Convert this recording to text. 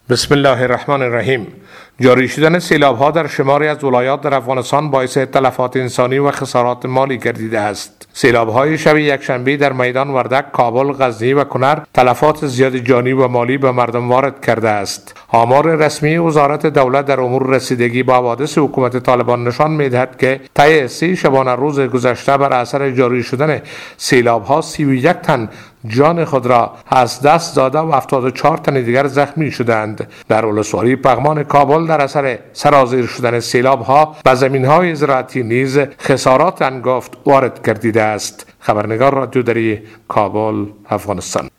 بسم الله الرحمن الرحیم. جاری شدن سیلاب‌ها در شماری از ولایات در افغانستان باعث تلفات انسانی و خسارات مالی گردیده است. سیلاب‌های شب یکشنبه در میدان وردک، کابل، غزنی و کنر تلفات زیاد جانی و مالی به مردم وارد کرده است. آمار رسمی وزارت دولت در امور رسیدگی با حوادث حکومت طالبان نشان می‌دهد که طی 3 شبانه روز گذشته بر اثر جاری شدن سیلاب‌ها 31 تن جان خود را از دست داده و 74 تن دیگر زخمی شدند. در ولسوالی پغمان کابل در اثر سرازیر شدن سیلاب‌ها به زمین‌های زراعتی نیز خسارات هنگفت وارد گردیده است. خبرنگار رادیو دری، کابل، افغانستان.